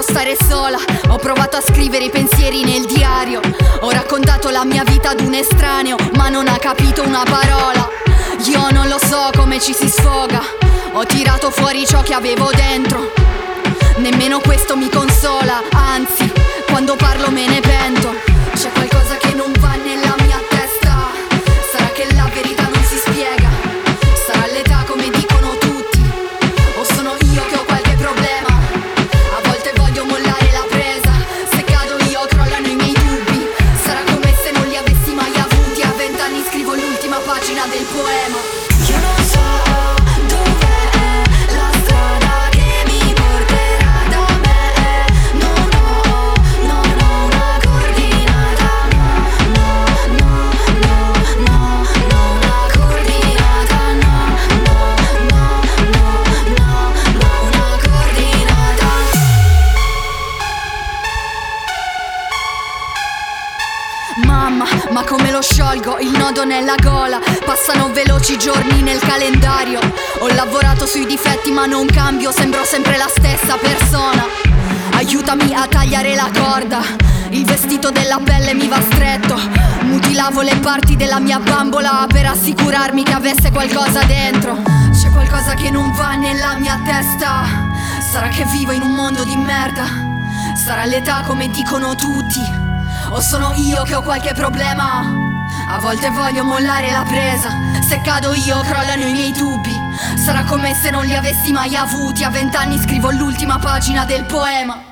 voglio stare sola. Ho provato a scrivere i pensieri nel diario. Ho raccontato la mia vita ad un estraneo, ma non ha capito una parola. Io non lo so come ci si sfoga. Ho tirato fuori ciò che avevo dentro. Nemmeno questo mi consola, anzi, quando parlo me ne pento. C'è qualcosa che non va nella mia testa. Sarà che la verità non si spiega. Sarà l'età come dicono tutti, o sono io che ho qualche problema. A volte voglio mollare la presa. Se cado io crollano i miei dubbi. Sarà come se non li avessi mai avuti. A 20 anni scrivo l'ultima pagina del poema. Io non so dov'è la strada che mi porterà da me. Non ho una coordinata. No, una coordinata. Una coordinata. Mamma, ma come lo sciolgo il nodo nella gola. Passano veloci giorni nel calendario. Ho lavorato sui difetti ma non cambio. Sembro sempre la stessa persona. Aiutami a tagliare la corda. Il vestito della pelle mi va stretto. Mutilavo le parti della mia bambola per assicurarmi che avesse qualcosa dentro. C'è qualcosa che non va nella mia testa. Sarà che vivo in un mondo di merda. Sarà l'età come dicono tutti, o sono io che ho qualche problema. A volte voglio mollare la presa. Se cado io crollano i miei dubbi. Sarà come se non li avessi mai avuti. A 20 anni scrivo l'ultima pagina del poema.